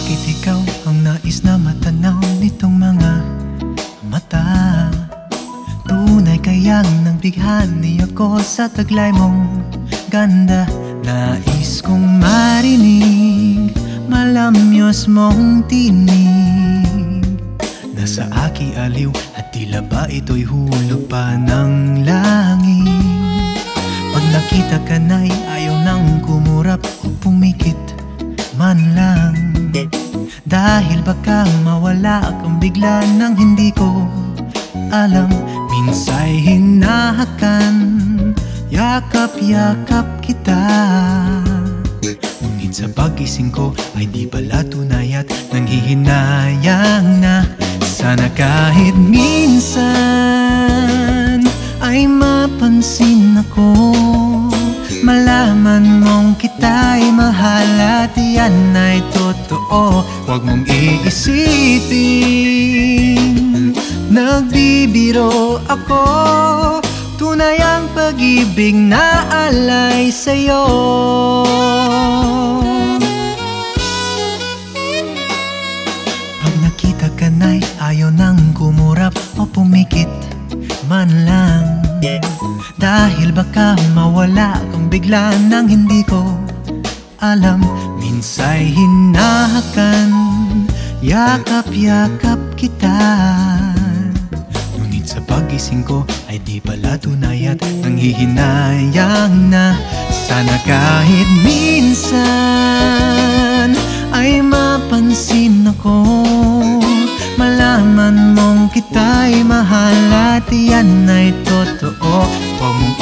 Bakit ikaw ang nais na matanaw nitong mga mata? Tunay kayang nagbighani ako sa taglay mong ganda. Nais kong marinig malamyos mong tinig. Nasa aki aliw at tila ba ito'y hulog pa ng langit. Pag nakita ka na'y ayaw nang kumurap o pumikit man lang. Dahil baka mawala kang bigla nang hindi ko alam. Minsa'y hinahakan, yakap-yakap kita. Ngunit sa pagising ko ay di pala tunay at nanghihinayang na. Sana kahit minsan ay mapansin ako, malaman mong kita'y mahal at yan ay totoo. Huwag mong iisipin nagbibiro ako, tunay ang pag-ibig na alay sa'yo. Pag nakita ka na'y ayaw nang kumurap o pumikit man lang. Dahil baka mawala kang bigla nang hindi ko alam. Minsa'y hinahakan, yakap-yakap kita. Ngunit sa pagising ko ay di pala tunay at nanghihinayang na. Sana kahit minsan ay mapansin ako, malaman mong kita'y mahal at yan ay totoo. Huwag mong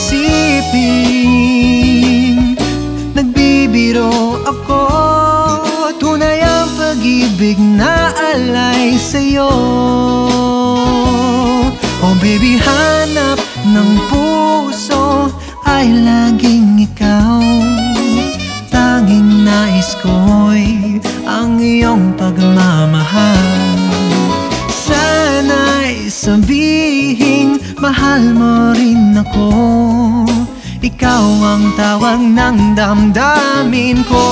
iisipin nagbibiro ako, tunay ang pag-ibig na alay sa'yo. Oh baby, hanap ng puso ay laging ikaw. Tanging nais ko'y ang iyong pagmamahal. Sana'y sabihin mahal mo rin ako, ikaw ang tawag ng damdamin ko.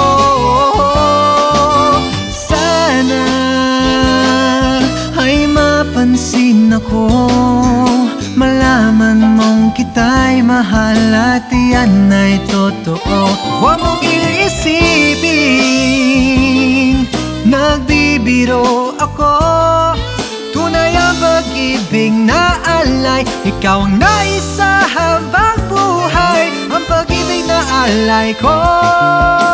Sana ay mapansin ako, malaman mong kita'y mahal at yan ay totoo. Huwag mong iisipin nagbibiro ako, tunay ang pag-ibig na alay. Ikaw ang nais sa habang buhay, ang pag-ibig na alay ko.